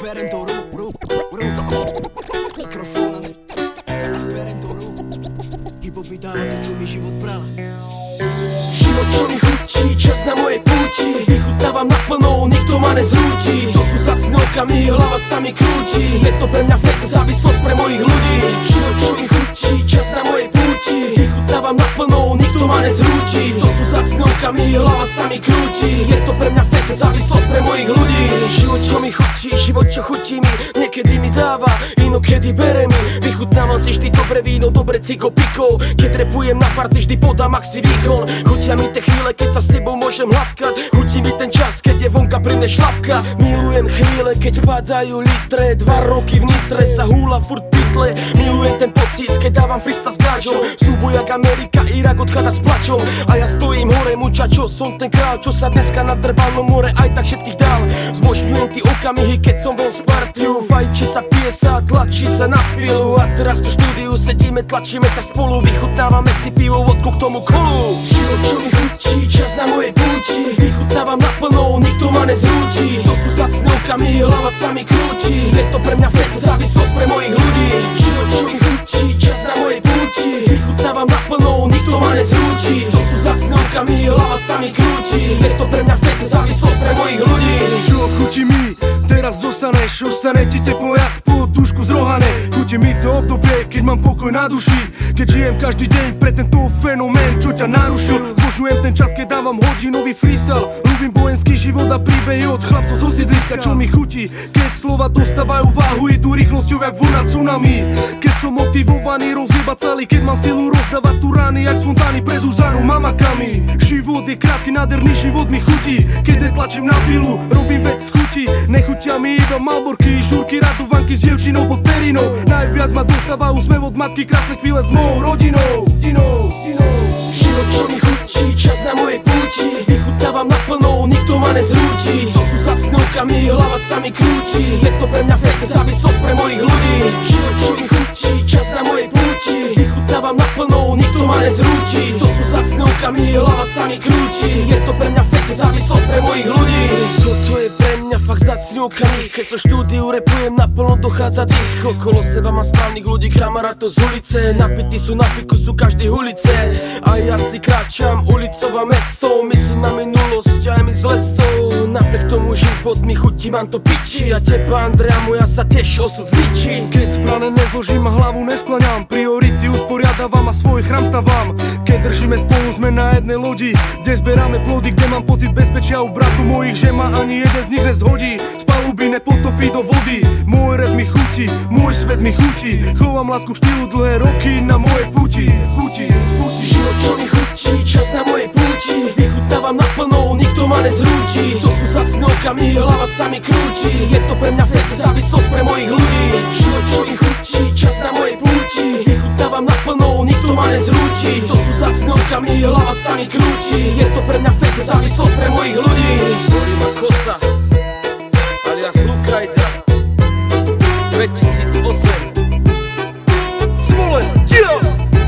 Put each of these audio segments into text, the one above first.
berem to mikrofónami, berem to hip-hop mi dáva to, čo mi život bral. Život, čo mi chutí, čas na mojej púti, vychutnávam naplno, nikto ma nezrúti. To sú zácne okamihy, hlava sa mi krúti, je to pre mňa fakt závislosť pre mojich ľudí. Život, čo mi chutí, čas na mojej púti, vychutnávam naplno, nikto ma nezrúti. To sú zácne okamihy, hlava sa mi krúti, je to pre mňa fakt závislosť pre mojich ľudí. Život, čo mi chutí, život, čo chutí mi, niekedy mi dáva, inokedy bere mi. Vychutnávam si vždy dobre víno, dobre cigo piko, keď repujem na party, vždy podám maxi výkon. Chutia mi tie chvíle, keď sa s tebou môžem hladkať, chutí mi ten čas, keď je vonka plyne šlapka. Milujem chvíle, keď padajú litre, 2 roky v Nitre sa húla furt pytle. Milujem ten pocit, keď dávam freestyle s gáčom, súboj jak Amerika, Irak odchádza s plačom. A ja stojím hore, mučačo, som ten král, čo sa dneska na Drbanom more aj tak všetkých dal. Zbožňujem ty okamihy, keď som von z partiu, fajči sa, pije sa, tlačí sa na pilu. A teraz tu štúdiu sedíme, tlačíme sa spolu, vychutnávame si pivo, vodku k tomu kolu. Život, čo mi chutí, čas na mojej púti, vychutnávam naplno, nikto ma nezrúti. To sú zácne okamihy, hlava sa mi krúti, je to pre mňa fakt závislosť pre mojich ľudí. Život, čo mi chutí, čas na mojej púti, vychutnávam naplno, nikto ma nezrúti. To sú zácne okamihy, hlava sa mi krúti, je to pre mňa fakt závislosť pre mojich ľudí. Čo chutí mi, teraz dostaneš, ostane ti teplo jak podušku z rohane. Chutí mi to obdobie, keď mám pokoj na duši, keď žijem každý deň pre tento fenomén, čo ťa narušil. Zbožňujem ten čas, keď dávam hodinový freestyle, ľúbim vojenský život a príbehy od chlapcov zo sídliska. Čo mi chutí, keď slova dostávajú váhu, idú rýchlosťou jak vlna tsunami. Keď som motivovaný rozjebať celý, keď mám silu rozdávať tu rány jak z fontány pre Zuzanu mamakami. Život je krátky, nádherný život mi chutí, keď netlačím na pilu, robím vec z chuti. Nechutia mi iba malborky, žurky, radovanky s dievčinou pod perinou. Najviac ma dostáva úsmev od matky, krásne chvíle s mojou rodinou. Život, čo mi chutí, čas na mojej púti, vychutnávam naplno, nikto ma nezrúti. To sú zácne okamihy, hlava sa mi krúti, je to pre mňa fakt závislosť pre mojich ľudí. Život, čo mi chutí, čas na mojej púti, vychutnávam naplno, nikto ma nezrúti. To sú zácne okamihy, hlava sa mi krúti, je to pre mňa fakt závislosť pre mojich ľudí. Toto je pre mňa fakt zácne okamih, keď so štúdiu repujem naplno, dochádza dých. Okolo seba mám správnych ľudí, kamarátov z ulice, napití sú na piku, sú každý ulice. A ja si kráčam ulicou a mesto, myslím na minulosť a je mi zle s tou. Napriek tomu život mi chutí, mám to piči, a teba Andrea moja sa tiež osud zničí. Keď správne nezložím a hlavu neskláňam, priority usporiadavam a svoj chrám stavam. Keď držíme spolu, sme na jednej lodi, kde zberáme plody, kde mám pocit bezpečia u bratu mojich, že ma ani jeden z nich nezhodí. Z paluby nepotopí do vody, môj rap mi chutí, môj svet mi chutí. Chovám lásku štýlu dlhé roky na mojej púti. Život, čo mi chutí, čas na mojej púti, vychutnávam naplno, nikto ma nezrúti. To sú zácne okamihy, hlava sa mi krúti, je to pre mňa fakt závislosť pre mojich ľudí. Život, čo mi chutí, čas na mojej púti, vychutnávam naplno, nikto ma nezrúti. To sú zácne okamihy, hlava sa mi krúti, je to pre mňa fakt závislosť pre mojich ľudí. Horí ma kosa, alias Lukajda, 2008. Smolen, Gio!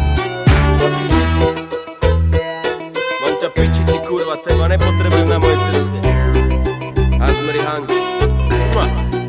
Mám ťa piči, ty kurva, teba nepotrebujem na mojej ceste. Azmeri Hank.